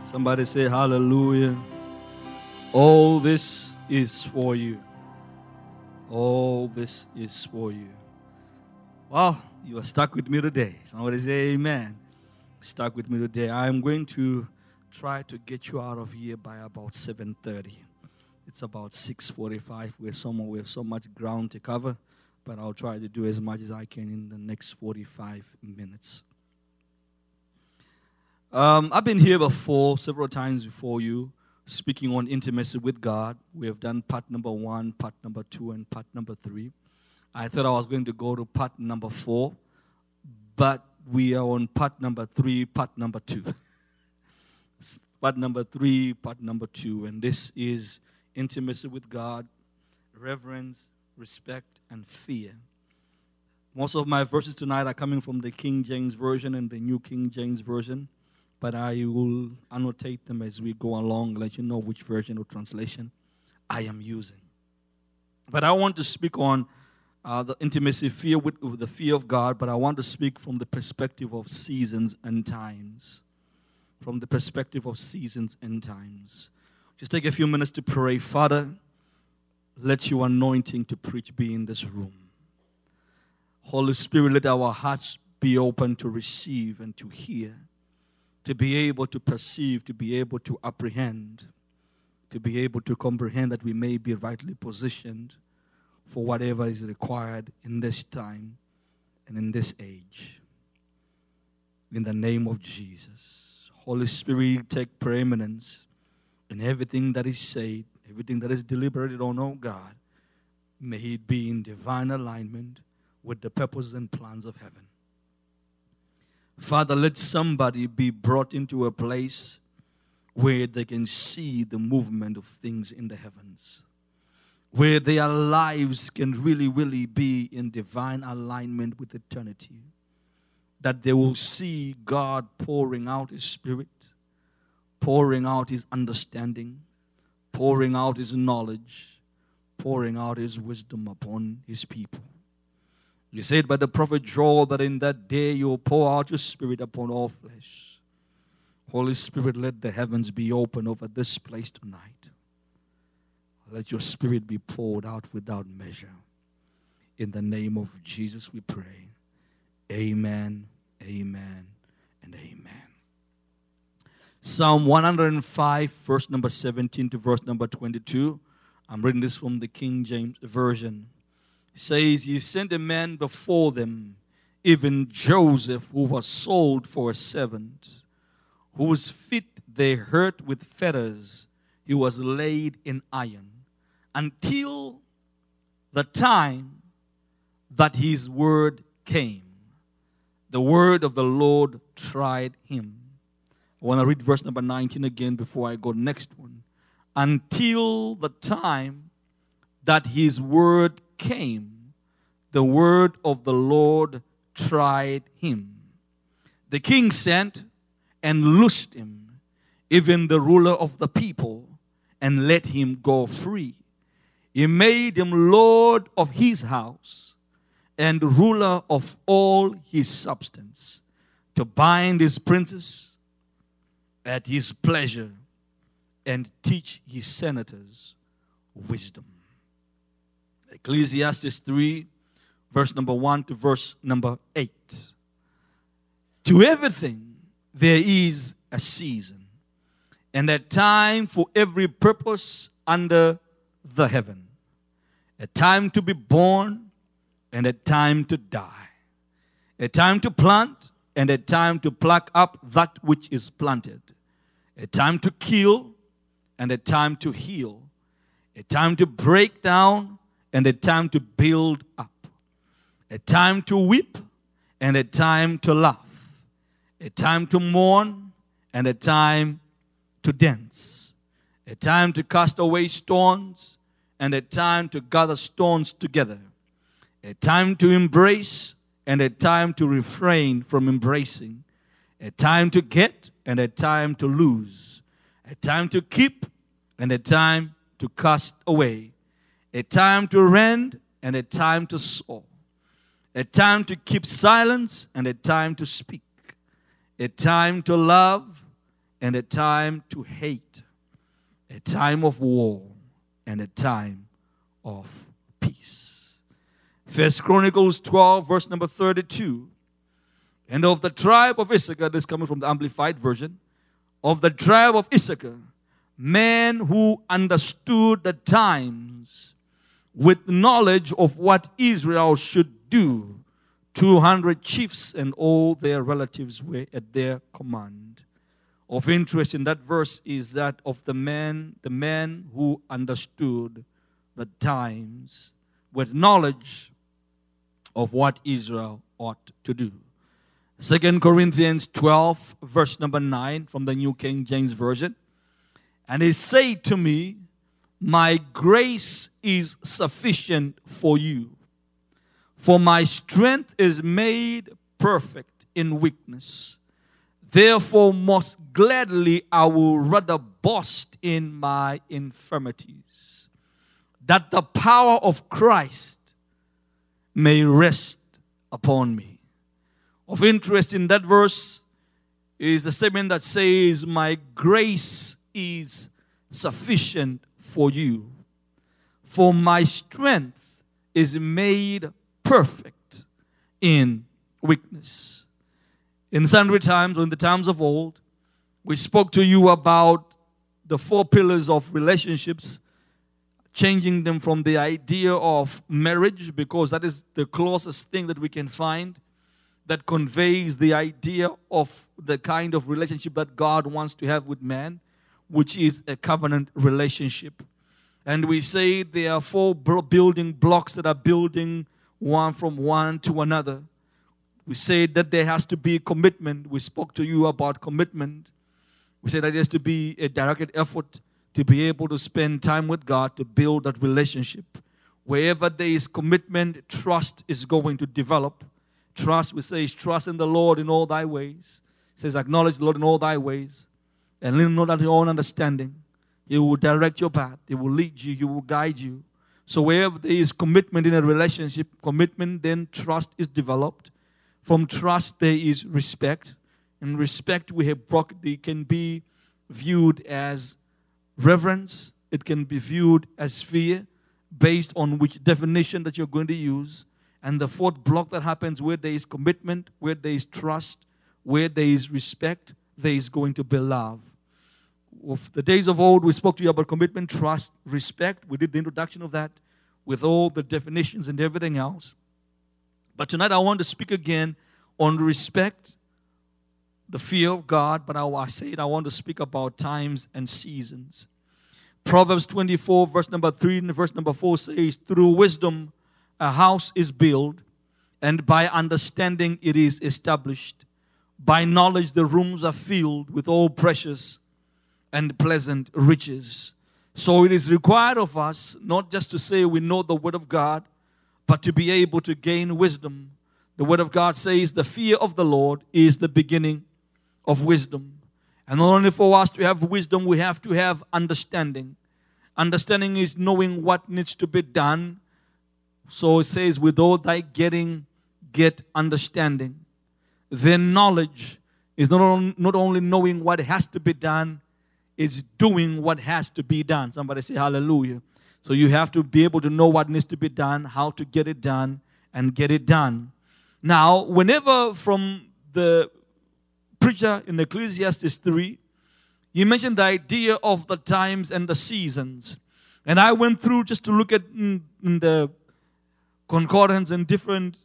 Somebody say hallelujah. All this is for you. All this is for you. Wow, you are stuck with me today. Somebody say amen. Stuck with me today. I'm going to try to get you out of here by about 7:30. It's about 6:45. We have so much ground to cover, but I'll try to do as much as I can in the next 45 minutes. I've been here before, several times before you, speaking on intimacy with God. We have done part number 1, part number 2, and part number 3. I thought I was going to go to part number 4, but we are on part number 3, part number 2. Part number 3, part number 2, and this is intimacy with God, reverence, respect, and fear. Most of my verses tonight are coming from the King James Version and the New King James Version, but I will annotate them as we go along, let you know which version or translation I am using. But I want to speak on the intimacy, fear with the fear of God, but I want to speak from the perspective of seasons and times. From the perspective of seasons and times. Just take a few minutes to pray. Father, let your anointing to preach be in this room. Holy Spirit, let our hearts be open to receive and to hear, to be able to perceive, to be able to apprehend, to be able to comprehend that we may be rightly positioned for whatever is required in this time and in this age. In the name of Jesus. Holy Spirit, take preeminence in everything that is said, everything that is deliberated on, oh God. May it be in divine alignment with the purposes and plans of heaven. Father, let somebody be brought into a place where they can see the movement of things in the heavens, where their lives can really be in divine alignment with eternity, that they will see God pouring out His Spirit, pouring out His understanding, pouring out His knowledge, pouring out His wisdom upon His people. You said by the prophet Joel that in that day you will pour out your Spirit upon all flesh. Holy Spirit, let the heavens be open over this place tonight. Let your Spirit be poured out without measure. In the name of Jesus we pray. Amen, amen, and amen. Psalm 105, verse number 17 to verse number 22. I'm reading this from the King James Version. It says, He sent a man before them, even Joseph, who was sold for a servant, whose feet they hurt with fetters. He was laid in iron, until the time that his word came. The word of the Lord tried him. I want to read verse number 19 again before I go next one. Until the time that his word came, the word of the Lord tried him. The king sent and loosed him, even the ruler of the people, and let him go free. He made him lord of his house and ruler of all his substance, to bind his princes at his pleasure and teach his senators wisdom. Ecclesiastes 3, verse number 1 to verse number 8. To everything there is a season, and a time for every purpose under the heaven. A time to be born and a time to die. A time to plant and a time to pluck up that which is planted. A time to kill and a time to heal. A time to break down and a time to build up. A time to weep and a time to laugh. A time to mourn and a time to dance. A time to cast away stones and a time to gather stones together. A time to embrace and a time to refrain from embracing. A time to get and a time to lose. A time to keep and a time to cast away. A time to rend and a time to sow. A time to keep silence and a time to speak. A time to love and a time to hate, a time of war, and a time of peace. 1 Chronicles 12, verse number 32. And of the tribe of Issachar, this is coming from the Amplified Version, of the tribe of Issachar, men who understood the times with knowledge of what Israel should do, 200 chiefs and all their relatives were at their command. Of interest in that verse is that of the men who understood the times with knowledge of what Israel ought to do. 2 Corinthians 12, verse number 9 from the New King James Version. And he said to me, my grace is sufficient for you, for my strength is made perfect in weakness. Therefore, most gladly I will rather boast in my infirmities, that the power of Christ may rest upon me. Of interest in that verse is the statement that says, my grace is sufficient for you, for my strength is made perfect in weakness. In sundry times, or in the times of old, we spoke to you about the 4 pillars of relationships, changing them from the idea of marriage, because that is the closest thing that we can find that conveys the idea of the kind of relationship that God wants to have with man, which is a covenant relationship. And we say there are 4 building blocks that are building one from one to another. We say that there has to be commitment. We spoke to you about commitment. We said that there has to be a directed effort to be able to spend time with God to build that relationship. Wherever there is commitment, trust is going to develop. Trust, we say, is trust in the Lord in all thy ways. It says, acknowledge the Lord in all thy ways, and lean not on your own understanding. He will direct your path. He will lead you. He will guide you. So wherever there is commitment in a relationship, commitment, then trust is developed. From trust, there is respect. And respect, we have brought, it can be viewed as reverence. It can be viewed as fear, based on which definition that you're going to use. And the 4th block that happens where there is commitment, where there is trust, where there is respect, there is going to be love. Of the days of old, we spoke to you about commitment, trust, respect. We did the introduction of that with all the definitions and everything else. But tonight I want to speak again on respect, the fear of God, but I want to speak about times and seasons. Proverbs 24, verse number 3 and verse number 4 says, through wisdom a house is built, and by understanding it is established. By knowledge the rooms are filled with all precious and pleasant riches. So it is required of us not just to say we know the Word of God, but to be able to gain wisdom. The Word of God says the fear of the Lord is the beginning of wisdom. And not only for us to have wisdom, we have to have understanding. Understanding is knowing what needs to be done. So it says, with all thy getting, get understanding. Then knowledge is not only knowing what has to be done, it's doing what has to be done. Somebody say hallelujah. So you have to be able to know what needs to be done, how to get it done, and get it done. Now, whenever from the preacher in Ecclesiastes 3, he mentioned the idea of the times and the seasons. And I went through just to look at in the concordance and different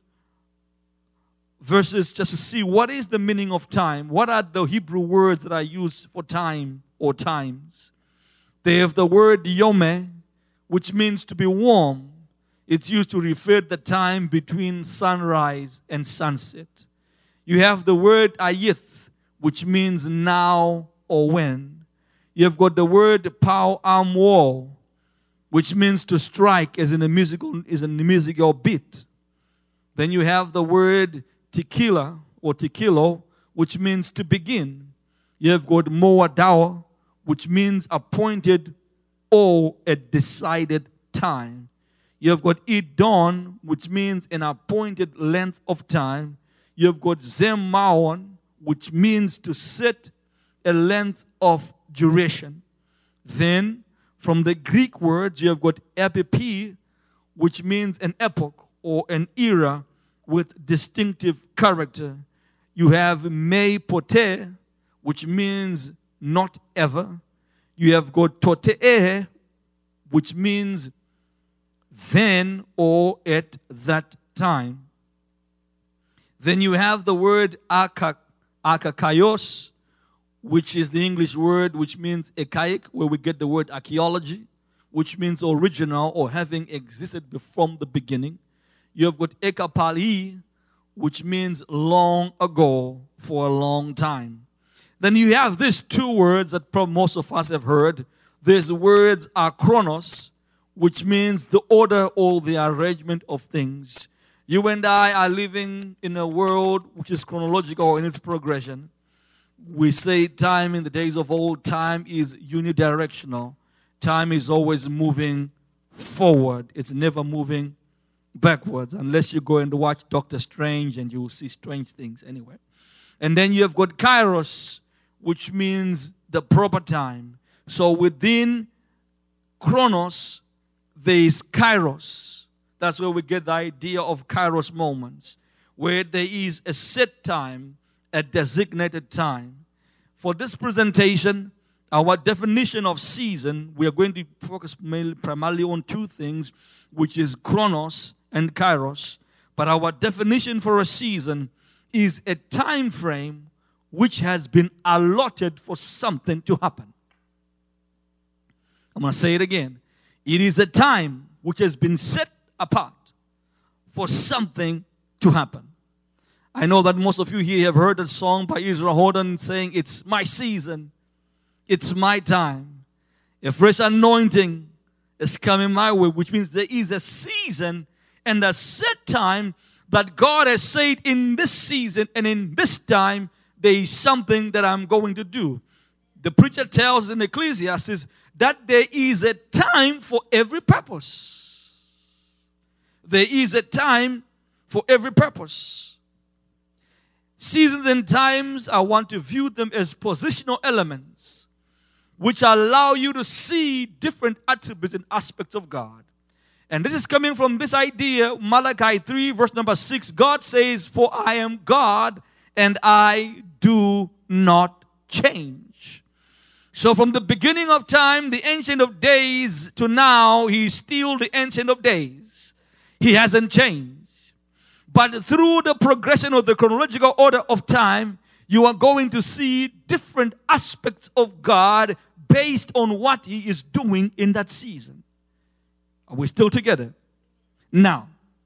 verses just to see what is the meaning of time. What are the Hebrew words that are used for time or times? They have the word yom, which means to be warm. It's used to refer to the time between sunrise and sunset. You have the word ayith, which means now or when. You have got the word pau amwo, which means to strike, as in a musical beat. Then you have the word tequila or tequilo, which means to begin. You have got moadawa, which means appointed or a decided time. You have got idon, which means an appointed length of time. You have got zemaon, which means to sit a length of duration. Then, from the Greek words, you have got epipi, which means an epoch or an era with distinctive character. You have me pote, which means not ever. You have got totee, which means then or at that time. Then you have the word akakaios, which is the English word which means archaic, where we get the word archaeology, which means original or having existed from the beginning. You have got ekapali, which means long ago, for a long time. Then you have these two words that probably most of us have heard. These words are chronos, which means the order or the arrangement of things. You and I are living in a world which is chronological in its progression. We say time in the days of old, time is unidirectional. Time is always moving forward. It's never moving backwards, unless you go and watch Doctor Strange and you will see strange things anyway. And then you have got kairos, which means the proper time. So within chronos, there is kairos. That's where we get the idea of kairos moments, where there is a set time, a designated time. For this presentation, our definition of season, we are going to focus primarily on two things, which is chronos and kairos. But our definition for a season is a time frame which has been allotted for something to happen. I'm going to say it again. It is a time which has been set apart for something to happen. I know that most of you here have heard a song by Israel Houghton saying, "It's my season. It's my time. A fresh anointing is coming my way," which means there is a season and a set time that God has said in this season and in this time, there is something that I'm going to do. The preacher tells in Ecclesiastes that there is a time for every purpose. There is a time for every purpose. Seasons and times, I want to view them as positional elements which allow you to see different attributes and aspects of God. And this is coming from this idea, Malachi 3, verse number 6. God says, "For I am God, and I do not change." So from the beginning of time, the Ancient of Days, to now, He is still the Ancient of Days. He hasn't changed. But through the progression of the chronological order of time, you are going to see different aspects of God based on what He is doing in that season. Are we still together? Now,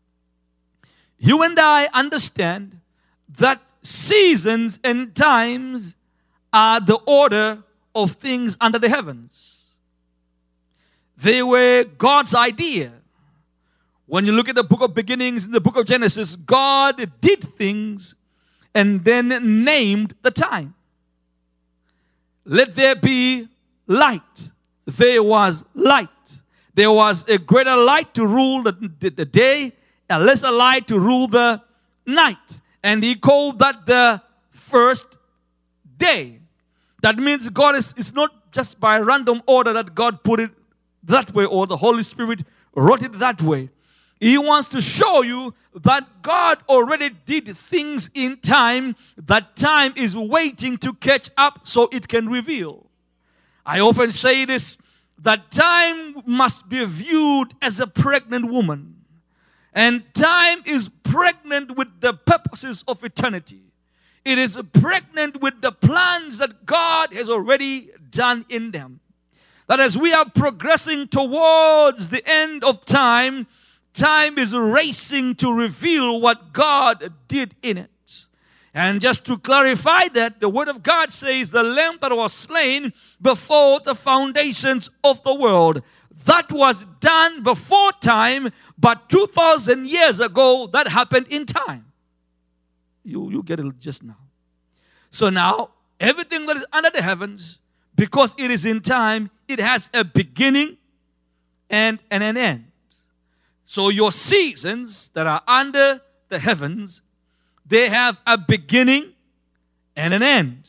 you and I understand that seasons and times are the order of things under the heavens. They were God's idea. When you look at the book of beginnings, in the book of Genesis, God did things and then named the time. Let there be light. There was light. There was a greater light to rule the day, a lesser light to rule the night. And He called that the first day. That means God is not just by random order that God put it that way or the Holy Spirit wrote it that way. He wants to show you that God already did things in time, that time is waiting to catch up so it can reveal. I often say this, that time must be viewed as a pregnant woman. And time is pregnant with the purposes of eternity. It is pregnant with the plans that God has already done in them. That as we are progressing towards the end of time, time is racing to reveal what God did in it. And just to clarify that, the Word of God says the Lamb that was slain before the foundations of the world. That was done before time, but 2,000 years ago, that happened in time. You get it just now. So now, everything that is under the heavens, because it is in time, it has a beginning and an end. So your seasons that are under the heavens, they have a beginning and an end.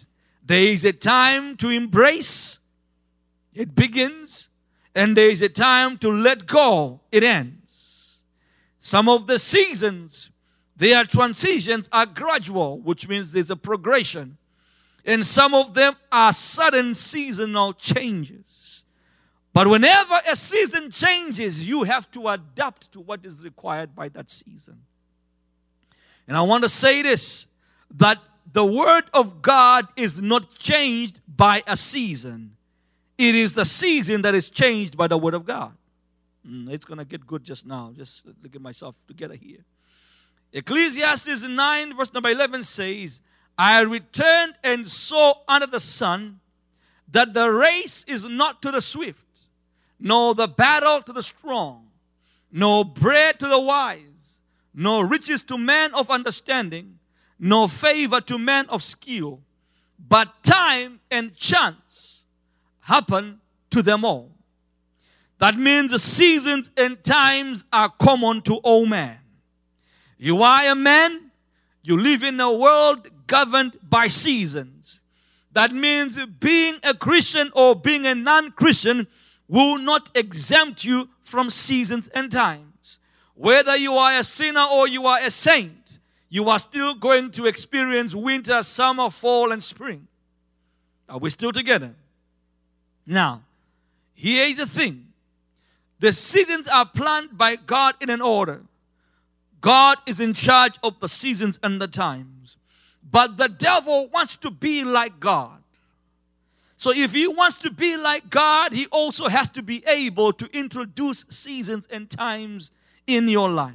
There is a time to embrace, it begins, and there is a time to let go, it ends. Some of the seasons, their transitions are gradual, which means there's a progression. And some of them are sudden seasonal changes. But whenever a season changes, you have to adapt to what is required by that season. And I want to say this, that the Word of God is not changed by a season. It is the season that is changed by the Word of God. It's going to get good just now. Just look at myself together here. Ecclesiastes 9 verse number 11 says, I returned and saw under the sun that the race is not to the swift, nor the battle to the strong, nor bread to the wise, nor riches to men of understanding, nor favor to men of skill, but time and chance happen to them all. That means the seasons and times are common to all men. You are a man, you live in a world governed by seasons. That means being a Christian or being a non-Christian will not exempt you from seasons and times. Whether you are a sinner or you are a saint, you are still going to experience winter, summer, fall, and spring. Are we still together? Now, here is the thing. The seasons are planned by God in an order. God is in charge of the seasons and the times. But the devil wants to be like God. So if he wants to be like God, he also has to be able to introduce seasons and times in your life.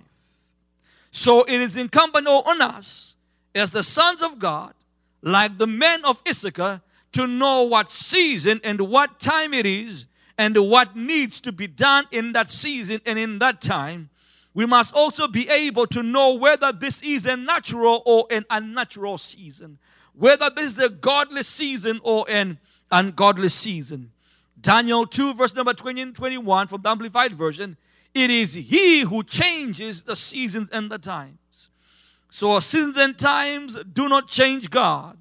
So it is incumbent on us as the sons of God, like the men of Issachar, to know what season and what time it is and what needs to be done in that season and in that time. We must also be able to know whether this is a natural or an unnatural season, whether this is a godly season or an ungodly season. Daniel 2 verse number 20 and 21 from the Amplified Version, it is He who changes the seasons and the times. So seasons and times do not change God.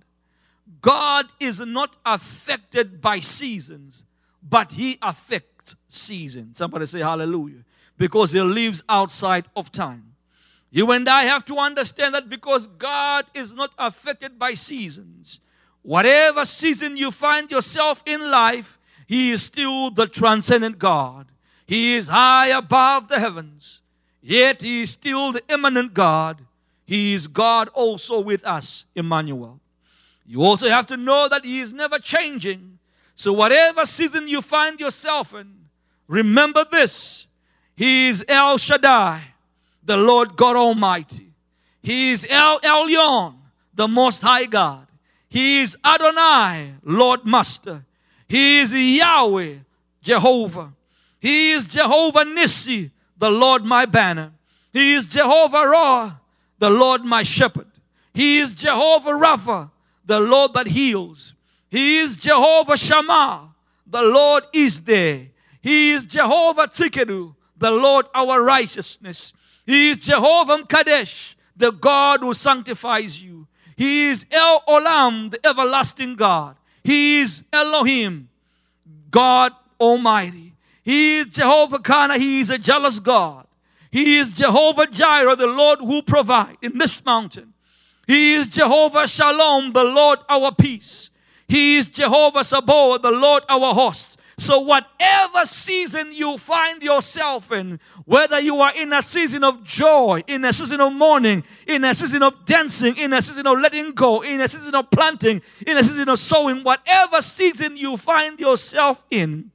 God is not affected by seasons, but He affects seasons. Somebody say hallelujah. Because He lives outside of time. You and I have to understand that because God is not affected by seasons, whatever season you find yourself in life, He is still the transcendent God. He is high above the heavens, yet He is still the immanent God. He is God also with us, Emmanuel. You also have to know that He is never changing. So whatever season you find yourself in, remember this. He is El Shaddai, the Lord God Almighty. He is El Elyon, the Most High God. He is Adonai, Lord Master. He is Yahweh, Jehovah. He is Jehovah Nissi, the Lord my banner. He is Jehovah Ra, the Lord my shepherd. He is Jehovah Rapha, the Lord that heals. He is Jehovah Shammah, the Lord is there. He is Jehovah Tzidkenu, the Lord our righteousness. He is Jehovah Kadesh, the God who sanctifies you. He is El Olam, the everlasting God. He is Elohim, God Almighty. He is Jehovah Kana. He is a jealous God. He is Jehovah Jireh, the Lord who provides in this mountain. He is Jehovah Shalom, the Lord our peace. He is Jehovah Sabaoth, the Lord our host. So whatever season you find yourself in, whether you are in a season of joy, in a season of mourning, in a season of dancing, in a season of letting go, in a season of planting, in a season of sowing, whatever season you find yourself in,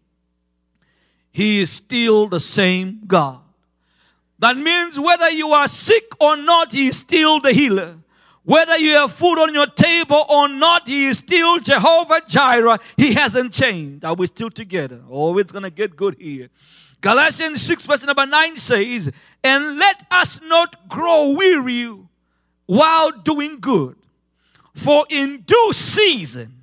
He is still the same God. That means whether you are sick or not, He is still the healer. Whether you have food on your table or not, He is still Jehovah Jireh. He hasn't changed. Are we still together? Oh, it's going to get good here. Galatians 6 verse number 9 says, and let us not grow weary while doing good. For in due season,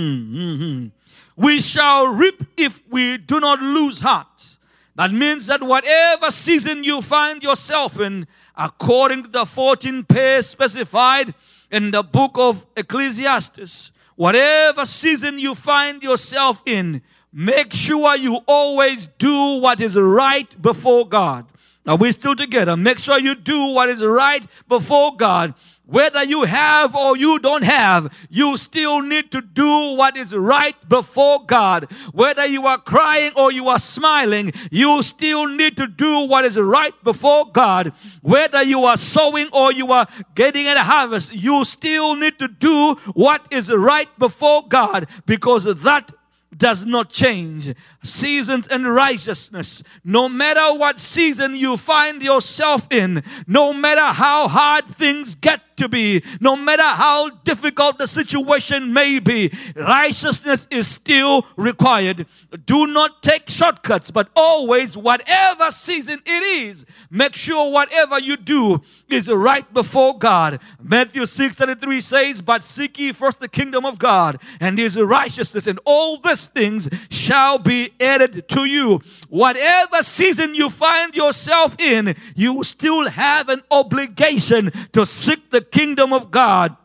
we shall reap if we do not lose heart. That means that whatever season you find yourself in, according to the 14 pairs specified in the book of Ecclesiastes, Whatever season you find yourself in, make sure you always do what is right before God. Now we're still together. Make sure you do what is right before God. Whether you have or you don't have, you still need to do what is right before God. Whether you are crying or you are smiling, you still need to do what is right before God. Whether you are sowing or you are getting a harvest, you still need to do what is right before God, because that does not change. Seasons and righteousness. No matter what season you find yourself in, no matter how hard things get to be, no matter how difficult the situation may be, righteousness is still required. Do not take shortcuts, but always, whatever season it is, make sure whatever you do is right before God. Matthew 6:33 says, but seek ye first the kingdom of God and his righteousness, and all these things shall be added to you. Whatever season you find yourself in, you still have an obligation to seek the kingdom of God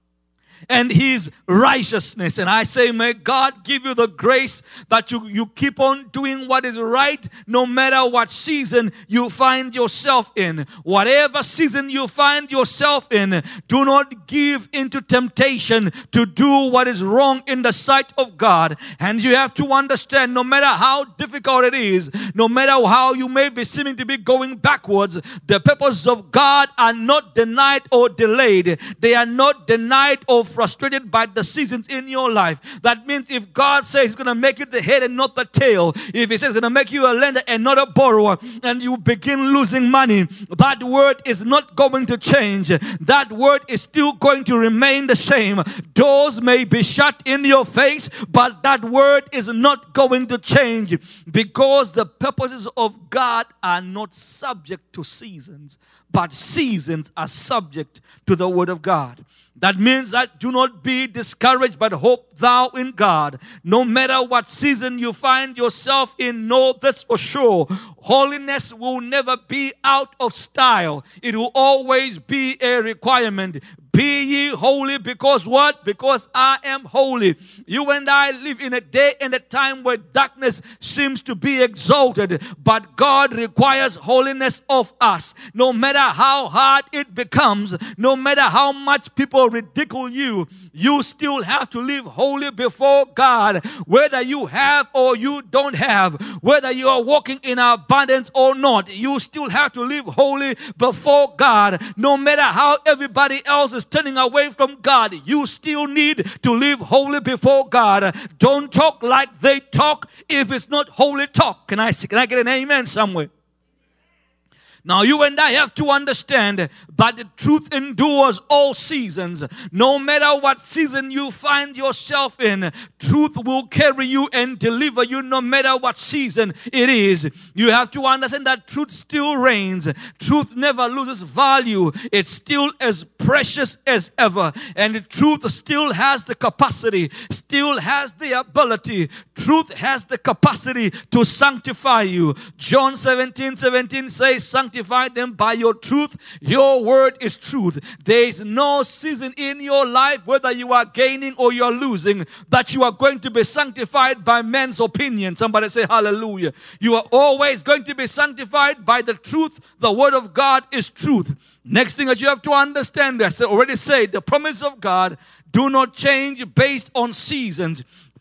and his righteousness. And I say, may God give you the grace that you keep on doing what is right, no matter what season you find yourself in. Whatever season you find yourself in, do not give into temptation to do what is wrong in the sight of God. And you have to understand, no matter how difficult it is, no matter how you may be seeming to be going backwards, the purposes of God are not denied or delayed. They are not denied or frustrated by the seasons in your life. That means if God says he's going to make you the head and not the tail, if he says he's going to make you a lender and not a borrower, and you begin losing money, that word is not going to change. That word is still going to remain the same. Doors may be shut in your face, but that word is not going to change, because the purposes of God are not subject to seasons, but seasons are subject to the word of God. That means that do not be discouraged, but hope thou in God. No matter what season you find yourself in, know this for sure. Holiness will never be out of style. It will always be a requirement. Be ye holy, because what? Because I am holy. You and I live in a day and a time where darkness seems to be exalted, but God requires holiness of us. No matter how hard it becomes, no matter how much people ridicule you, you still have to live holy before God. Whether you have or you don't have, whether you are walking in abundance or not, you still have to live holy before God. No matter how everybody else is turning away from God, you still need to live holy before God. Don't talk like they talk if it's not holy talk. Can I get an amen somewhere? Now you and I have to understand that the truth endures all seasons. No matter what season you find yourself in, truth will carry you and deliver you no matter what season it is. You have to understand that truth still reigns. Truth never loses value. It's still as precious as ever. And the truth still has the capacity, still has the ability. Truth has the capacity to sanctify you. John 17:17 says, sanctify them by your truth. Your word is truth. There is no season in your life, whether you are gaining or you are losing, that you are going to be sanctified by men's opinion. Somebody say hallelujah. You are always going to be sanctified by the truth. The word of God is truth. Next thing that you have to understand, as I already said, the promise of God do not change based on seasons.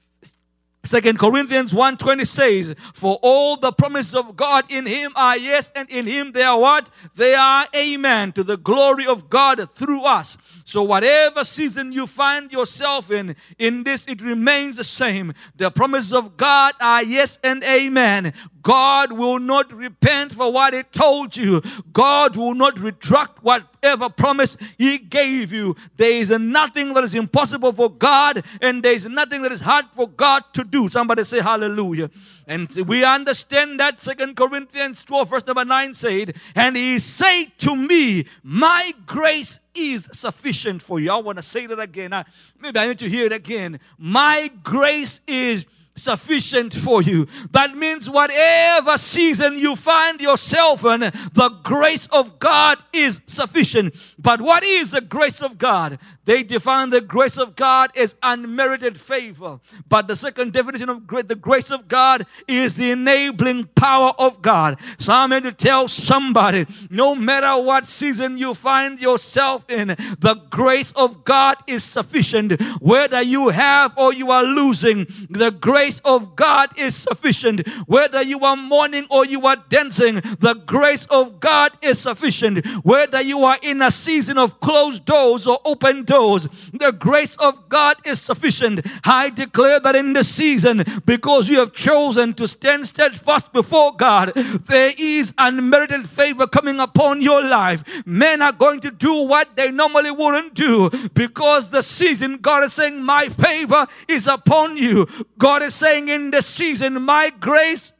2 Corinthians 1:20 says, for all the promises of God in him are yes, and in him they are what? They are amen, to the glory of God through us. So whatever season you find yourself in this, it remains the same. The promises of God are yes and amen. God will not repent for what He told you. God will not retract whatever promise He gave you. There is nothing that is impossible for God, and there is nothing that is hard for God to do. Somebody say hallelujah. And we understand that 2 Corinthians 12 verse number 9 said, and He said to me, my grace is sufficient for you. I want to say that again. Maybe I need to hear it again. My grace is sufficient for you. That means whatever season you find yourself in, the grace of God is sufficient. But what is the grace of God? They define the grace of God as unmerited favor. But the second definition of the grace of God is the enabling power of God. So I'm here to tell somebody, no matter what season you find yourself in, the grace of God is sufficient. Whether you have or you are losing, the grace of God is sufficient. Whether you are mourning or you are dancing, the grace of God is sufficient. Whether you are in a season of closed doors or open doors, the grace of God is sufficient. I declare that in this season, because you have chosen to stand steadfast before God, there is unmerited favor coming upon your life. Men are going to do what they normally wouldn't do, because the season, God is saying, my favor is upon you. God is saying in this season, my grace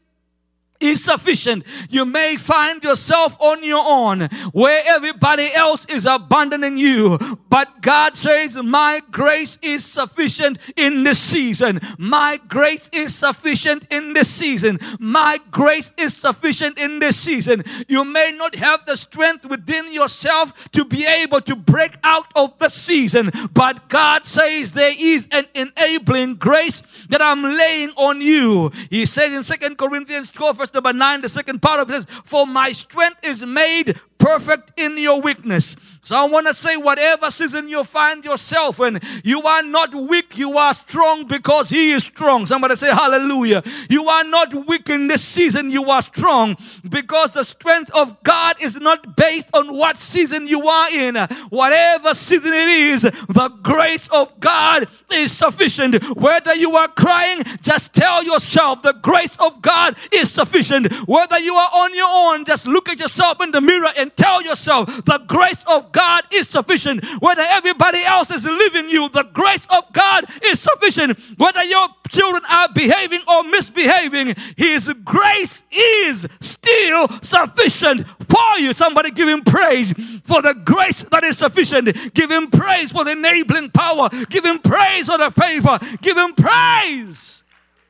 is sufficient. You may find yourself on your own where everybody else is abandoning you, but God says, my grace is sufficient in this season. My grace is sufficient in this season. My grace is sufficient in this season. You may not have the strength within yourself to be able to break out of the season, but God says there is an enabling grace that I'm laying on you. He says in 2 Corinthians 12 verse number 9, the second part of it says, for my strength is made perfect in your weakness. So I want to say, whatever season you find yourself in, you are not weak, you are strong because He is strong. Somebody say hallelujah. You are not weak in this season, you are strong, because the strength of God is not based on what season you are in. Whatever season it is, the grace of God is sufficient. Whether you are crying, just tell yourself the grace of God is sufficient. Whether you are on your own, just look at yourself in the mirror and tell yourself the grace of God is sufficient. Whether everybody else is leaving you, the grace of God is sufficient. Whether your children are behaving or misbehaving, His grace is still sufficient for you. Somebody give Him praise for the grace that is sufficient. Give Him praise for the enabling power. Give Him praise for the favor. Give Him praise.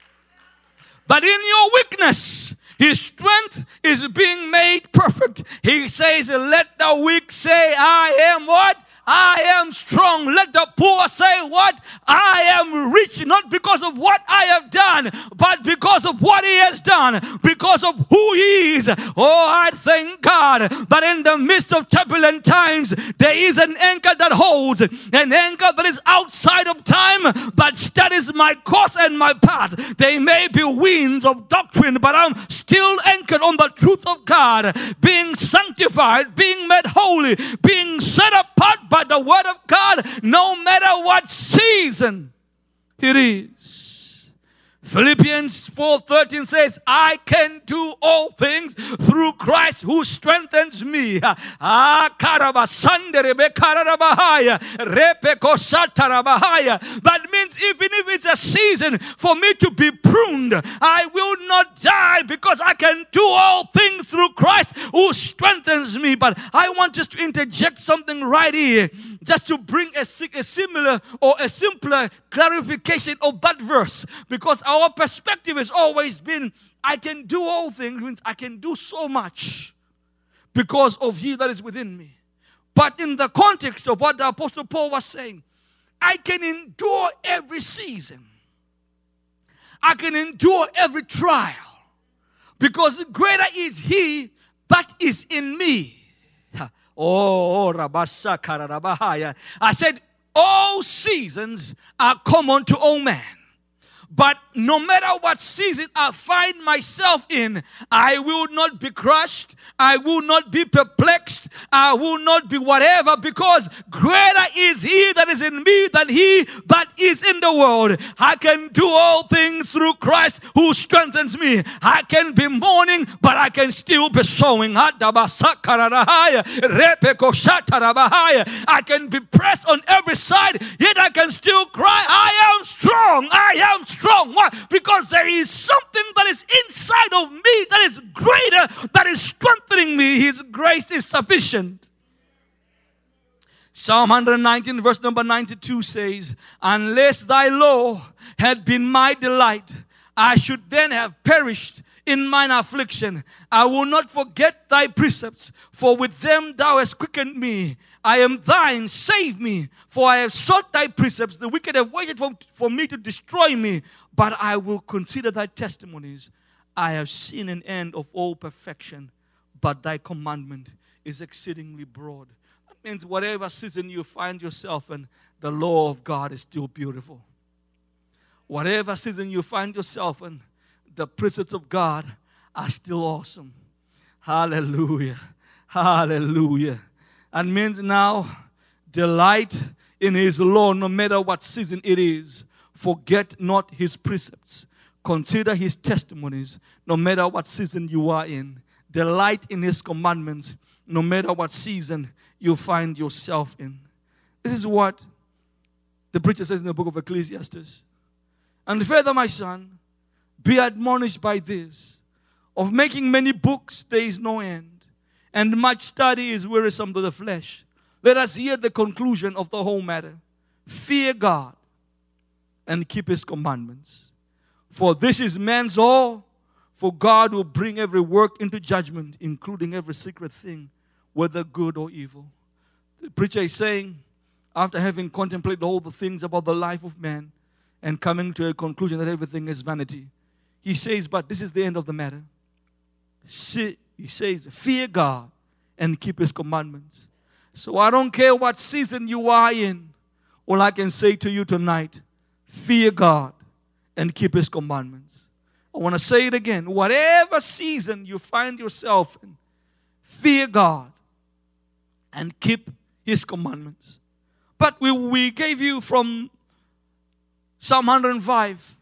But in your weakness, His strength is being made perfect. He says, let the weak say, I am what? I am strong. Let the poor say what? I am rich, not because of what I have done, but because of what He has done, because of who He is. Oh, I thank God that in the midst of turbulent times, there is an anchor that holds, an anchor that is outside of time, that studies my course and my path. There may be winds of doctrine, but I'm still anchored on the truth of God, being sanctified, being made holy, being set apart by the word of God, no matter what season it is. Philippians 4:13 says, I can do all things through Christ who strengthens me. That means even if it's a season for me to be pruned, I will not die, because I can do all things through Christ who strengthens me. But I want just to interject something right here, just to bring a similar or a simpler clarification of that verse, because our perspective has always been, I can do all things, means I can do so much because of He that is within me. But in the context of what the Apostle Paul was saying, I can endure every season. I can endure every trial, because greater is He that is in me. Oh, Rabasaka. I said, all seasons are common to all men. But no matter what season I find myself in, I will not be crushed. I will not be perplexed. I will not be whatever, because greater is He that is in me than he that is in the world. I can do all things through Christ who strengthens me. I can be mourning, but I can still be sowing. I can be pressed on every side, yet I can still cry, I am strong. I am strong. Why? Because there is something that is inside of me that is greater, that is strengthening me. His grace is sufficient. Psalm 119 verse number 92 says, unless thy law had been my delight, I should then have perished in mine affliction. I will not forget thy precepts, for with them thou hast quickened me. I am thine, save me, for I have sought thy precepts. The wicked have waited for me to destroy me, but I will consider thy testimonies. I have seen an end of all perfection, but thy commandment is exceedingly broad. That means whatever season you find yourself in, the law of God is still beautiful. Whatever season you find yourself in, the precepts of God are still awesome. Hallelujah. Hallelujah. And means now, delight in his law no matter what season it is. Forget not his precepts. Consider his testimonies no matter what season you are in. Delight in his commandments no matter what season you find yourself in. This is what the preacher says in the book of Ecclesiastes. And further, my son, be admonished by this. Of making many books there is no end, and much study is wearisome to the flesh. Let us hear the conclusion of the whole matter. Fear God and keep his commandments. For this is man's all. For God will bring every work into judgment, including every secret thing, whether good or evil. The preacher is saying, after having contemplated all the things about the life of man and coming to a conclusion that everything is vanity, he says, but this is the end of the matter. He says, fear God and keep his commandments. So I don't care what season you are in. All I can say to you tonight, fear God and keep his commandments. I want to say it again. Whatever season you find yourself in, fear God and keep his commandments. But we gave you from Psalm 105,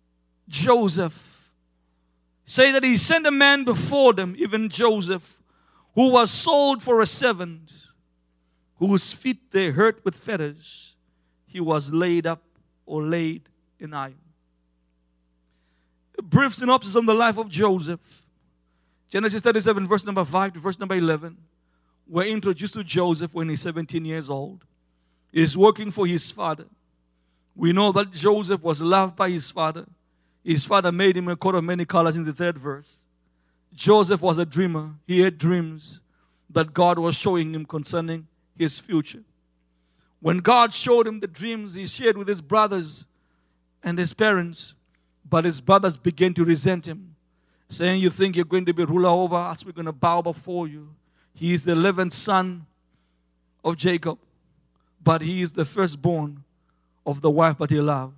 Joseph. Say that he sent a man before them, even Joseph, who was sold for a servant, whose feet they hurt with fetters. He was laid up or laid in iron. A brief synopsis on the life of Joseph. Genesis 37, verse number 5 to verse number 11. We're introduced to Joseph when he's 17 years old. He's working for his father. We know that Joseph was loved by his father. His father made him a coat of many colors in the 3rd verse. Joseph was a dreamer. He had dreams that God was showing him concerning his future. When God showed him the dreams, he shared with his brothers and his parents. But his brothers began to resent him, saying, you think you're going to be ruler over us? We're going to bow before you. He is the 11th son of Jacob, but he is the firstborn of the wife that he loved.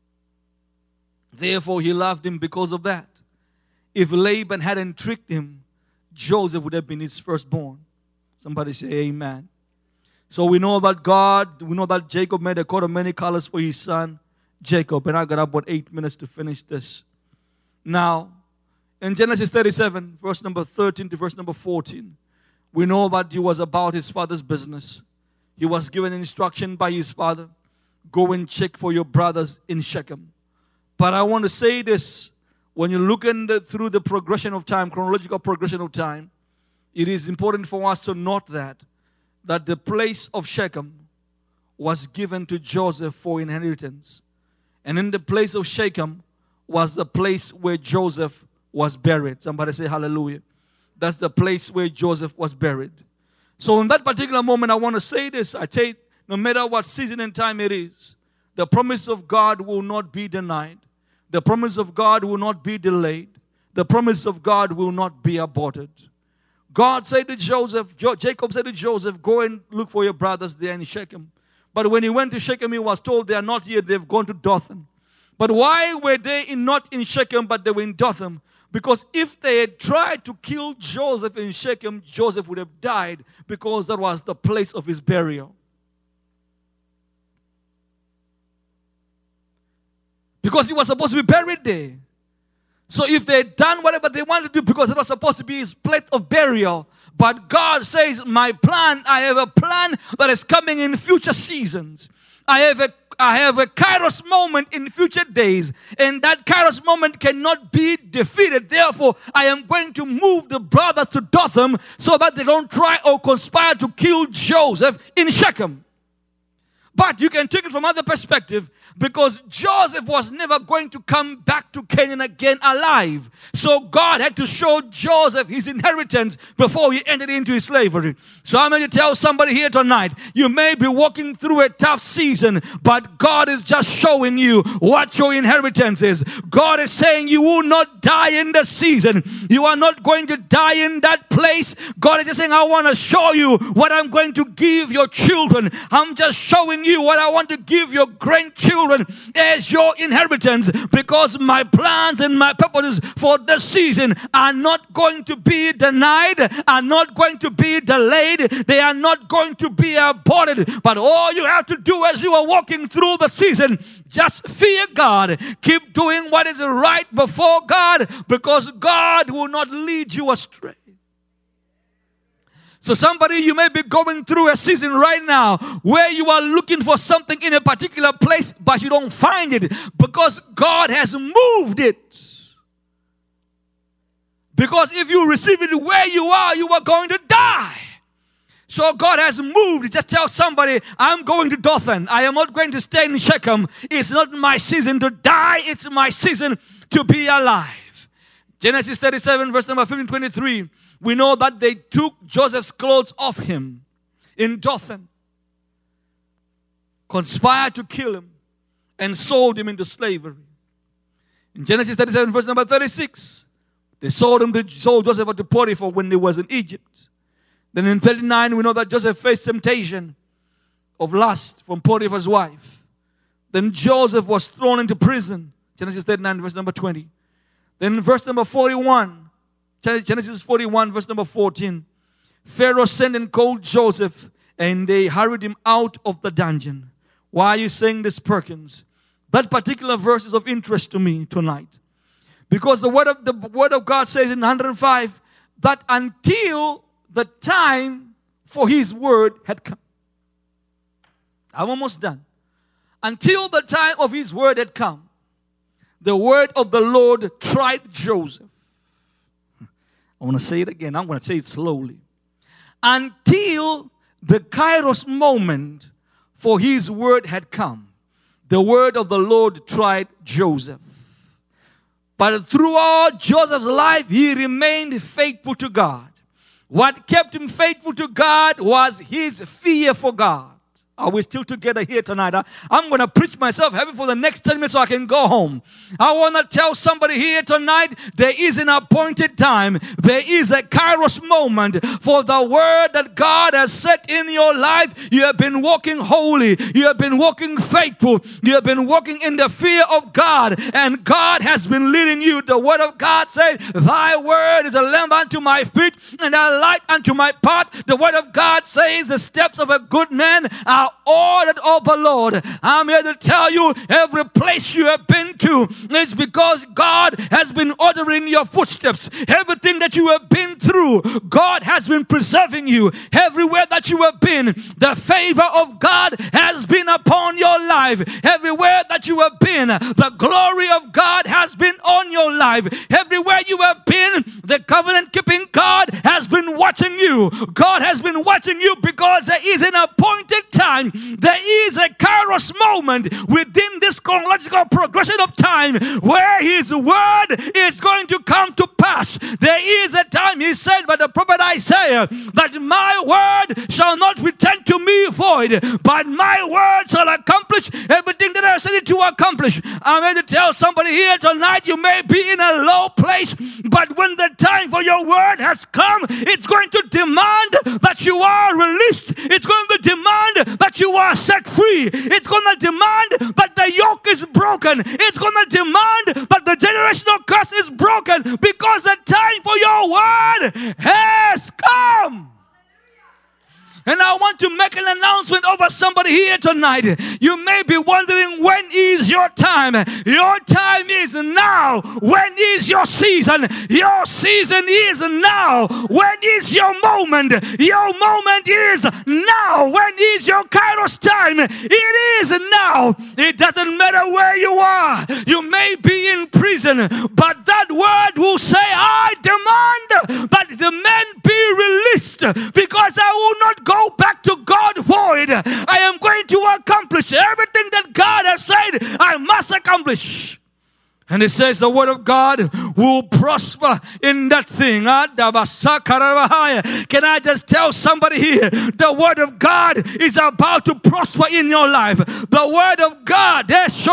Therefore, he loved him because of that. If Laban hadn't tricked him, Joseph would have been his firstborn. Somebody say amen. So we know that Jacob made a coat of many colors for his son Jacob. And I got about 8 minutes to finish this. Now, in Genesis 37, verse number 13 to verse number 14, we know that he was about his father's business. He was given instruction by his father, go and check for your brothers in Shechem. But I want to say this, when you look through the progression of time, chronological progression of time, it is important for us to note that the place of Shechem was given to Joseph for inheritance. And in the place of Shechem was the place where Joseph was buried. Somebody say hallelujah. That's the place where Joseph was buried. So in that particular moment, I want to say this. I tell you, no matter what season and time it is, the promise of God will not be denied. The promise of God will not be delayed. The promise of God will not be aborted. God said to Joseph, Jacob said to Joseph, go and look for your brothers there in Shechem. But when he went to Shechem, he was told they are not here, they've gone to Dothan. But why were they not in Shechem, but they were in Dothan? Because if they had tried to kill Joseph in Shechem, Joseph would have died, because that was the place of his burial. Because he was supposed to be buried there. So if they had done whatever they wanted to do, because it was supposed to be his place of burial, but God says, I have a plan that is coming in future seasons. I have a Kairos moment in future days, and that Kairos moment cannot be defeated. Therefore, I am going to move the brothers to Dothan so that they don't try or conspire to kill Joseph in Shechem. But you can take it from other perspective, because Joseph was never going to come back to Canaan again alive. So God had to show Joseph his inheritance before he entered into his slavery. So I'm going to tell somebody here tonight, you may be walking through a tough season, but God is just showing you what your inheritance is. God is saying you will not die in the season. You are not going to die in that place. God is just saying, I want to show you what I'm going to give your children. I'm just showing you what I want to give your grandchildren as your inheritance, because my plans and my purposes for this season are not going to be denied, are not going to be delayed, they are not going to be aborted. But all you have to do as you are walking through the season, just fear God. Keep doing what is right before God, because God will not lead you astray. So somebody, you may be going through a season right now where you are looking for something in a particular place, but you don't find it because God has moved it. Because if you receive it where you are going to die. So God has moved. Just tell somebody, I'm going to Dothan. I am not going to stay in Shechem. It's not my season to die. It's my season to be alive. Genesis 37, verse number 15, 23. We know that they took Joseph's clothes off him in Dothan, conspired to kill him, and sold him into slavery. In Genesis 37, verse number 36, they sold Joseph to Potiphar when he was in Egypt. Then in 39, we know that Joseph faced temptation of lust from Potiphar's wife. Then Joseph was thrown into prison. Genesis 39, verse number 20. Then in verse number 41, Genesis 41, verse number 14. Pharaoh sent and called Joseph, and they hurried him out of the dungeon. Why are you saying this, Perkins? That particular verse is of interest to me tonight. Because the word of God says in 105 that until the time for his word had come. I'm almost done. Until the time of his word had come, the word of the Lord tried Joseph. I want to say it again. I'm going to say it slowly. Until the Kairos moment for his word had come, the word of the Lord tried Joseph. But throughout Joseph's life, he remained faithful to God. What kept him faithful to God was his fear for God. Are we still together here tonight? I'm going to preach myself heavy for the next 10 minutes so I can go home. I want to tell somebody here tonight, there is an appointed time. There is a Kairos moment for the word that God has set in your life. You have been walking holy. You have been walking faithful. You have been walking in the fear of God. And God has been leading you. The word of God says, thy word is a lamp unto my feet and a light unto my path. The word of God says, the steps of a good man are ordered of the Lord. I'm here to tell you, every place you have been to, it's because God has been ordering your footsteps. Everything that you have been through, God has been preserving you. Everywhere that you have been, the favor of God has been upon your life. Everywhere that you have been, the glory of God has been on your life. Everywhere you have been, the covenant-keeping God has been watching you. God has been watching you because there is an appointed time. There is a Kairos moment within this chronological progression of time where his word is going to come to pass. There is a time, he said by the prophet Isaiah, that my word shall not return to me void, but my word shall accomplish everything that I have sent it to accomplish. I'm going to tell somebody here tonight, you may be in a low place, but when the time for your word has come, it's going to demand that you are released. It's going to demand that you are set free. It's going to demand that the yoke is broken. It's going to demand that the generational curse is broken, because the time for your word has come. And I want to make an announcement over somebody here tonight. You may be wondering, when is your time? Your time is now. When is your season? Your season is now. When is your moment? Your moment is now. When is your Kairos time? It is now. It doesn't matter where you are. You may be in prison, but that word will say, I demand that the men be released, because I will not go back to God void. I am going to accomplish which everything that God has said, I must accomplish. And it says the word of God will prosper in that thing. Can I just tell somebody here, the word of God is about to prosper in your life. The word of God.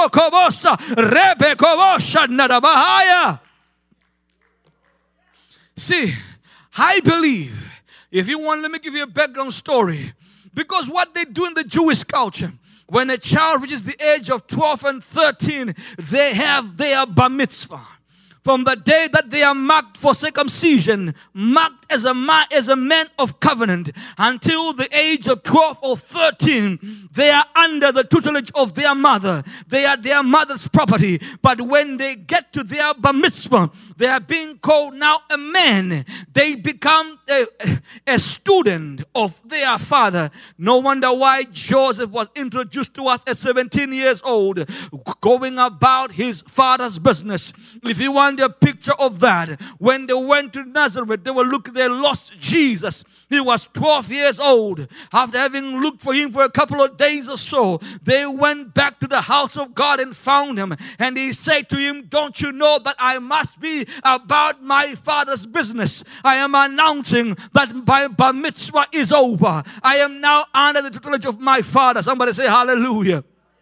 See, I believe, if you want, let me give you a background story. Because what they do in the Jewish culture, when a child reaches the age of 12 and 13, they have their bar mitzvah. From the day that they are marked for circumcision, marked as a man of covenant, until the age of 12 or 13, they are under the tutelage of their mother. They are their mother's property. But when they get to their bar mitzvah, they are being called now a man. They become a student of their father. No wonder why Joseph was introduced to us at 17 years old, going about his father's business. If you want a picture of that, when they went to Nazareth, they lost Jesus. He was 12 years old. After having looked for him for a couple of days or so, they went back to the house of God and found him. And he said to him, don't you know that I must be about my father's business? I am announcing that my bar mitzvah is over. I am now under the tutelage of my father. Somebody say hallelujah.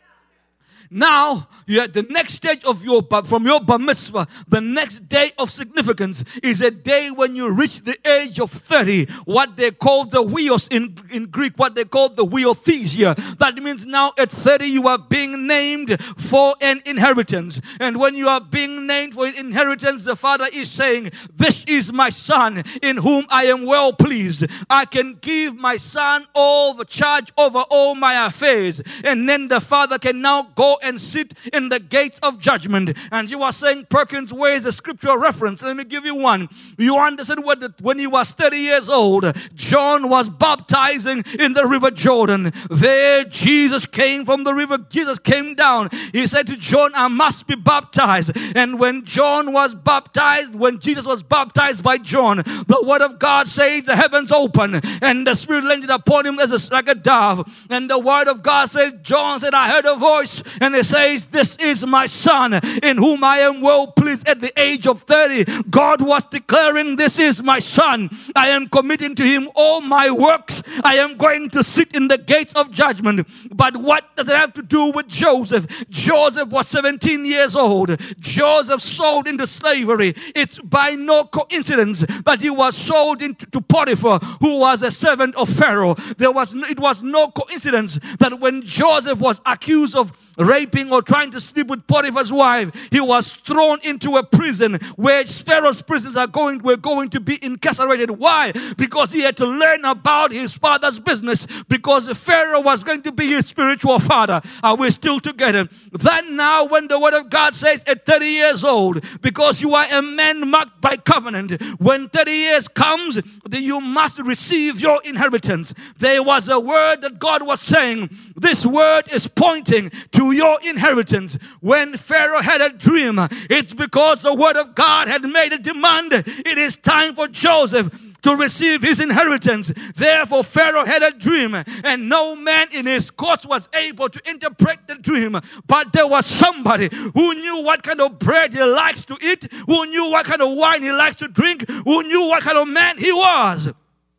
Now, you're at the next stage of from your bar mitzvah, the next day of significance is a day when you reach the age of 30, what they call the huios in Greek, what they call the huiothesia. That means now at 30 you are being named for an inheritance. And when you are being named for an inheritance, the father is saying, this is my son in whom I am well pleased. I can give my son all the charge over all my affairs. And then the father can now go and sit in the gates of judgment. And you are saying, Perkins, where is the scriptural reference? Let me give you one. You understand when he was 30 years old, John was baptizing in the river Jordan. There Jesus came from the river. Jesus came down. He said to John, I must be baptized. And when John was baptized, when Jesus was baptized by John, the word of God says the heavens opened and the Spirit landed upon him like a dove. And the word of God says, John said, I heard a voice, and it says, this is my son in whom I am well pleased. At the age of 30, God was declaring, this is my son. I am committing to him all my works. I am going to sit in the gates of judgment. But what does it have to do with Joseph? Joseph was 17 years old. Joseph sold into slavery. It's by no coincidence that he was sold into Potiphar, who was a servant of Pharaoh. It was no coincidence that when Joseph was accused of raping or trying to sleep with Potiphar's wife, he was thrown into a prison where Pharaoh's prisoners were going to be incarcerated. Why? Because he had to learn about his father's business, because Pharaoh was going to be his spiritual father. Are we still together? Then now when the word of God says at 30 years old, because you are a man marked by covenant, when 30 years comes, then you must receive your inheritance. There was a word that God was saying. This word is pointing to your inheritance. When Pharaoh had a dream, it's because the word of God had made a demand. It is time for Joseph to receive his inheritance. Therefore, Pharaoh had a dream, and no man in his court was able to interpret the dream. But there was somebody who knew what kind of bread he likes to eat, who knew what kind of wine he likes to drink, who knew what kind of man he was.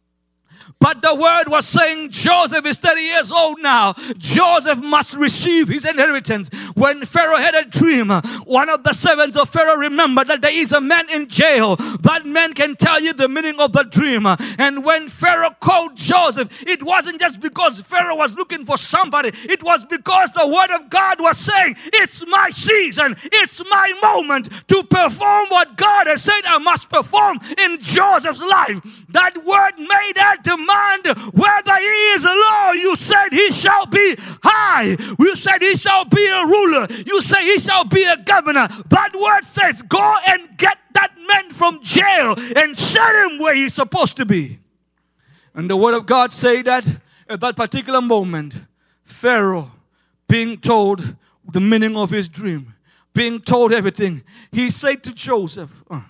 But the word was saying, Joseph is 30 years old now. Joseph must receive his inheritance. When Pharaoh had a dream, one of the servants of Pharaoh remembered that there is a man in jail. That man can tell you the meaning of the dream. And when Pharaoh called Joseph, it wasn't just because Pharaoh was looking for somebody. It was because the word of God was saying, it's my season. It's my moment to perform what God has said I must perform in Joseph's life. That word made that demand. Whether he is low, you said he shall be high. You said he shall be a ruler. You say he shall be a governor. That word says, go and get that man from jail and set him where he's supposed to be. And the word of God say that at that particular moment, Pharaoh, being told the meaning of his dream, being told everything, he said to Joseph,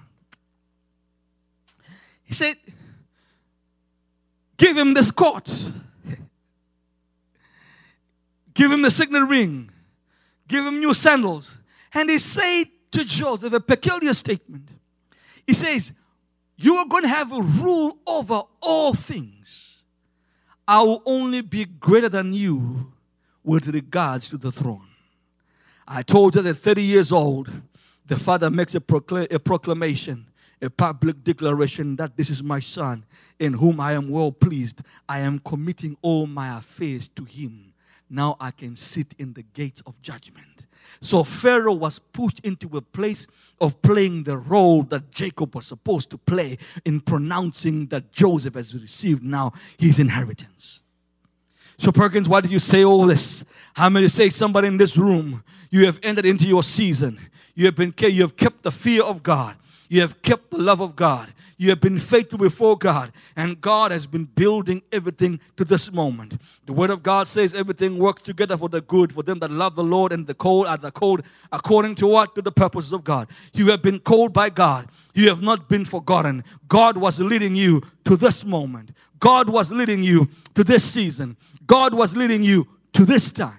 he said, give him this coat. give him the signet ring, give him new sandals. And he said to Joseph a peculiar statement. He says, you are going to have a rule over all things. I will only be greater than you with regards to the throne. I told you that at 30 years old, the father makes a proclamation, a public declaration that this is my son in whom I am well pleased. I am committing all my affairs to him. Now I can sit in the gates of judgment. So Pharaoh was pushed into a place of playing the role that Jacob was supposed to play in pronouncing that Joseph has received now his inheritance. So Perkins, why did you say all this? How many say somebody in this room, you have entered into your season. You have kept the fear of God. You have kept the love of God. You have been faithful before God. And God has been building everything to this moment. The Word of God says everything works together for the good for them that love the Lord and the called are the called according to what? To the purposes of God. You have been called by God. You have not been forgotten. God was leading you to this moment. God was leading you to this season. God was leading you to this time.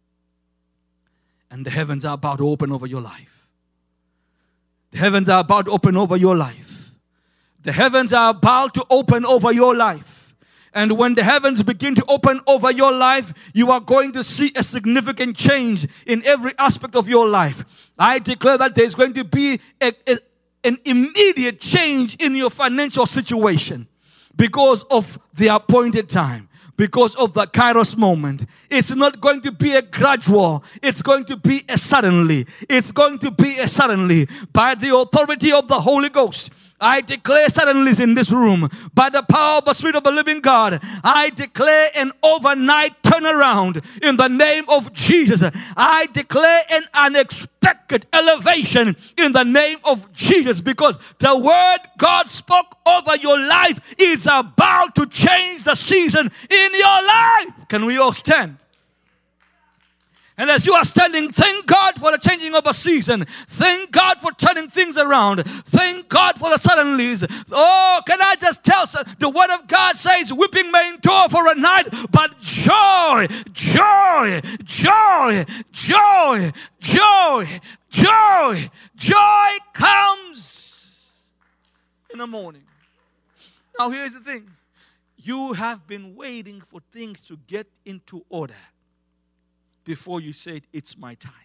And the heavens are about to open over your life. The heavens are about to open over your life. The heavens are about to open over your life. And when the heavens begin to open over your life, you are going to see a significant change in every aspect of your life. I declare that there's going to be an immediate change in your financial situation because of the appointed time. Because of the Kairos moment. It's not going to be a gradual. It's going to be a suddenly. It's going to be a suddenly. By the authority of the Holy Ghost, I declare suddenlies in this room. By the power of the Spirit of the living God, I declare an overnight turnaround in the name of Jesus. I declare an unexpected elevation in the name of Jesus, because the word God spoke over your life is about to change the season in your life. Can we all stand? And as you are standing, thank God for the changing of a season. Thank God for turning things around. Thank God for the suddenlies. Oh, can I just tell you, the word of God says, weeping may endure for a night, but joy, joy, joy, joy, joy, joy, joy comes in the morning. Now here's the thing. You have been waiting for things to get into order before you said, it's my time.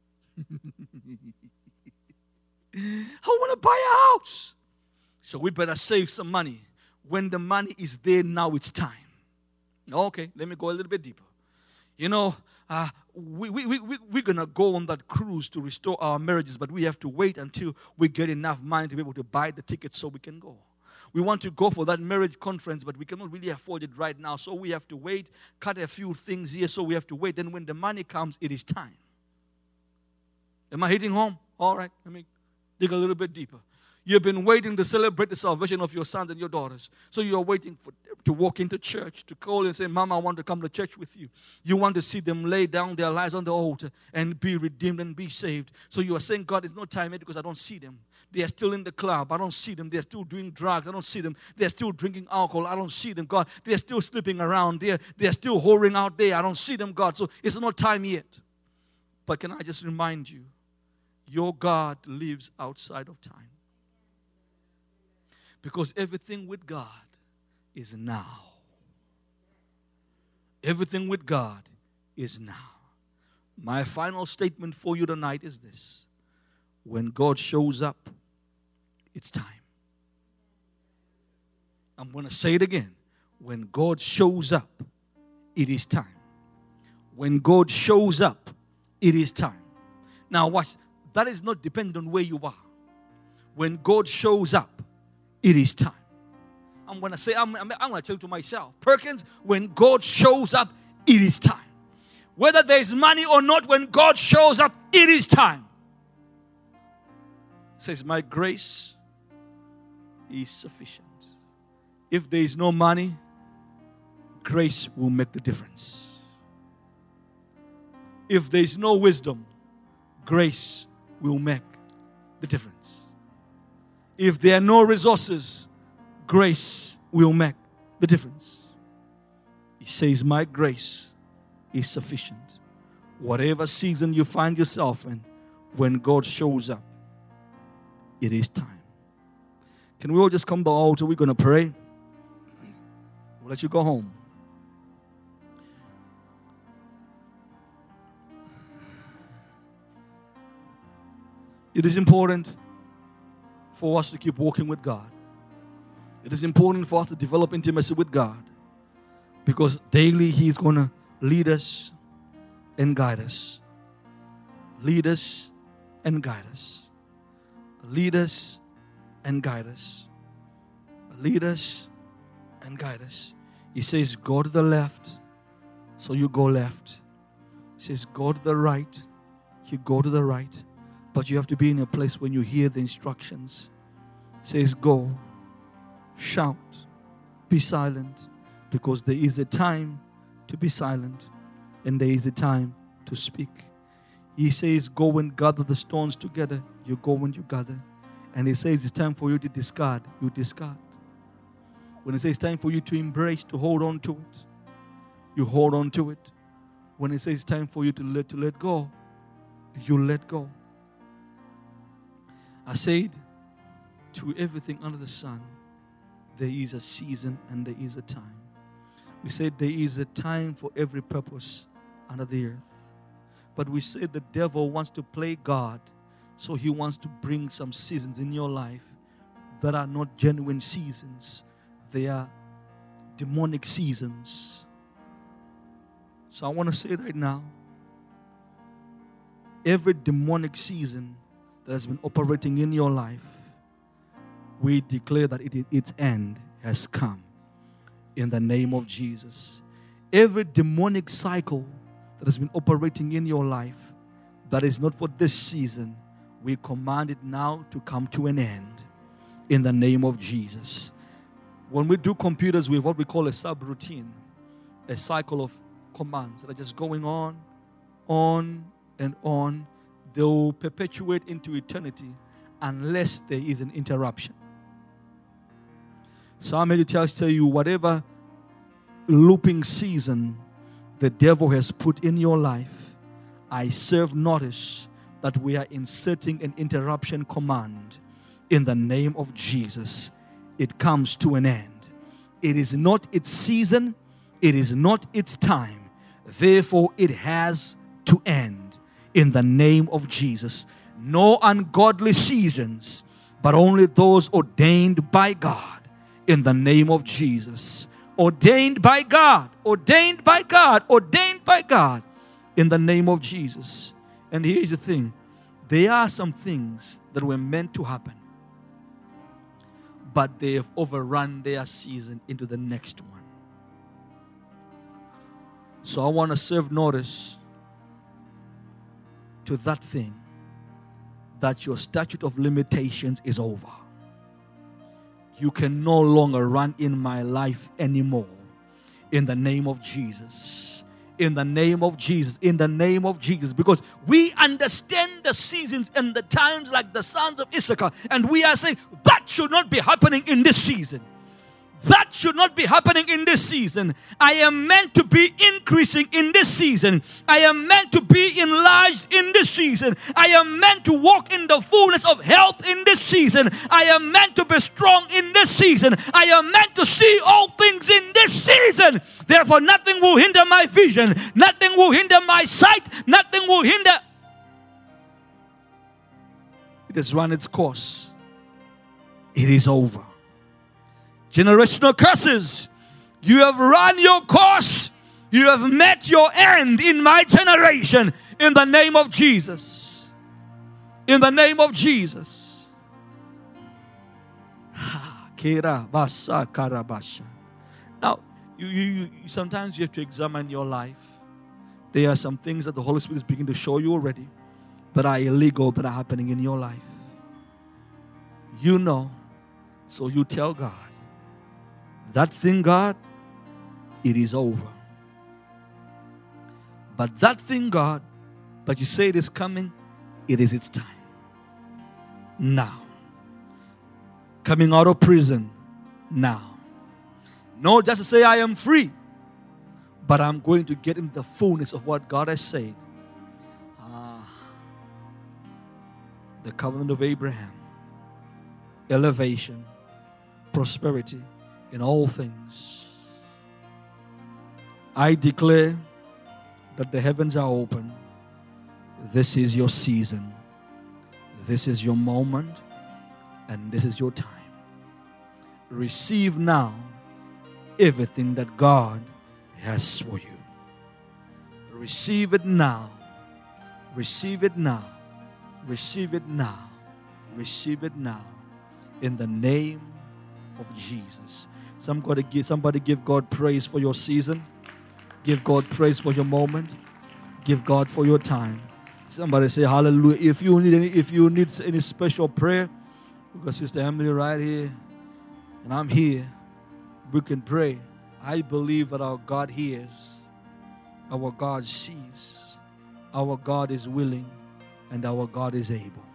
I want to buy a house. So we better save some money. When the money is there, now it's time. Okay, let me go a little bit deeper. You know, we're going to go on that cruise to restore our marriages, but we have to wait until we get enough money to be able to buy the tickets so we can go. We want to go for that marriage conference, but we cannot really afford it right now. So we have to wait, cut a few things here, so we have to wait. Then when the money comes, it is time. Am I hitting home? All right, let me dig a little bit deeper. You've been waiting to celebrate the salvation of your sons and your daughters. So you're waiting to walk into church, to call and say, Mama, I want to come to church with you. You want to see them lay down their lives on the altar and be redeemed and be saved. So you are saying, God, it's not time yet because I don't see them. They are still in the club. I don't see them. They're still doing drugs. I don't see them. They're still drinking alcohol. I don't see them, God. They're still sleeping around. They're still whoring out there. I don't see them, God. So it's not time yet. But can I just remind you, your God lives outside of time. Because everything with God is now. Everything with God is now. My final statement for you tonight is this. When God shows up, it's time. I'm going to say it again. When God shows up, it is time. When God shows up, it is time. Now watch. That is not dependent on where you are. When God shows up, it is time. I'm going to say, I'm going to tell to myself, Perkins, when God shows up, it is time. Whether there's money or not, when God shows up, it is time. It says, my grace is sufficient. If there is no money, grace will make the difference. If there is no wisdom, grace will make the difference. If there are no resources, grace will make the difference. He says, my grace is sufficient. Whatever season you find yourself in, when God shows up, it is time. Can we all just come to the altar? We're going to pray. We'll let you go home. It is important for us to keep walking with God. It is important for us to develop intimacy with God, because daily He's going to lead us and guide us. Lead us and guide us. Lead us and guide us. Lead us and guide us. He says, go to the left, so you go left. He says, go to the right, you go to the right. But you have to be in a place when you hear the instructions. He says, go, shout, be silent, because there is a time to be silent and there is a time to speak. He says, go and gather the stones together. You go and you gather. And He says, it's time for you to discard. You discard. When He says it's time for you to embrace, to hold on to it, you hold on to it. When He says it's time for you to let go, you let go. I said, to everything under the sun, there is a season and there is a time. We said there is a time for every purpose under the earth. But we said the devil wants to play God, so he wants to bring some seasons in your life that are not genuine seasons. They are demonic seasons. So I want to say right now, every demonic season that has been operating in your life, we declare that its end has come in the name of Jesus. Every demonic cycle that has been operating in your life that is not for this season, we command it now to come to an end in the name of Jesus. When we do computers, we have what we call a subroutine, a cycle of commands that are just going on and on. They will perpetuate into eternity unless there is an interruption. So I'm here to tell you, whatever looping season the devil has put in your life, I serve notice that we are inserting an interruption command in the name of Jesus. It comes to an end. It is not its season. It is not its time. Therefore, it has to end. In the name of Jesus. No ungodly seasons, but only those ordained by God. In the name of Jesus. Ordained by God. Ordained by God. Ordained by God. In the name of Jesus. And here's the thing. There are some things that were meant to happen, but they have overrun their season into the next one. So I want to serve notice to that thing, that your statute of limitations is over. You can no longer run in my life anymore. In the name of Jesus. In the name of Jesus. In the name of Jesus. Because we understand the seasons and the times like the sons of Issachar. And we are saying that should not be happening in this season. That should not be happening in this season. I am meant to be increasing in this season. I am meant to be enlarged in this season. I am meant to walk in the fullness of health in this season. I am meant to be strong in this season. I am meant to see all things in this season. Therefore, nothing will hinder my vision. Nothing will hinder my sight. Nothing will hinder. It has run its course. It is over. Generational curses, you have run your course. You have met your end in my generation. In the name of Jesus. In the name of Jesus. Now, you sometimes you have to examine your life. There are some things that the Holy Spirit is beginning to show you already that are illegal, that are happening in your life. You know, so you tell God, that thing, God, it is over. But that thing, God, that you say it is coming, it is its time. Now. Coming out of prison, now. Not just to say I am free, but I'm going to get in the fullness of what God has said the covenant of Abraham, elevation, prosperity in all things. I declare that the heavens are open. This is your season. This is your moment. And this is your time. Receive now everything that God has for you. Receive it now. Receive it now. Receive it now. Receive it now. In the name of Jesus. Somebody give God praise for your season. Give God praise for your moment. Give God for your time. Somebody say hallelujah. If you need any special prayer, because Sister Emily right here and I'm here, we can pray. I believe that our God hears, our God sees, our God is willing, and our God is able.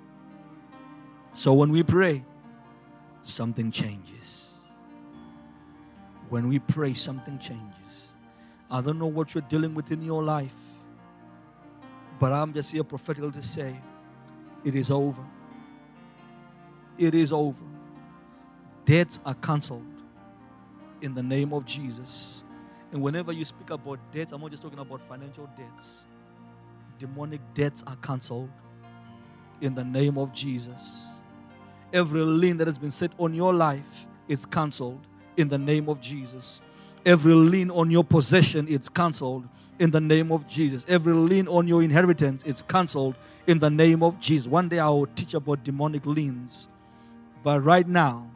So when we pray, something changes. When we pray, something changes. I don't know what you're dealing with in your life, but I'm just here prophetically to say, it is over. It is over. Debts are canceled in the name of Jesus. And whenever you speak about debts, I'm not just talking about financial debts. Demonic debts are canceled in the name of Jesus. Every lien that has been set on your life is canceled in the name of Jesus. Every lien on your possession is canceled in the name of Jesus. Every lien on your inheritance is canceled in the name of Jesus. One day I will teach about demonic liens. But right now,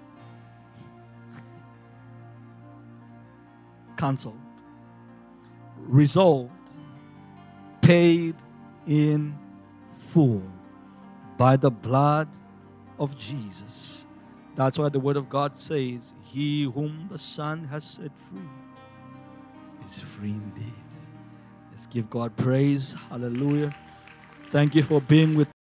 canceled, resolved, paid in full by the blood of Jesus. That's why the word of God says, he whom the Son has set free is free indeed. Let's give God praise. Hallelujah. Thank you for being with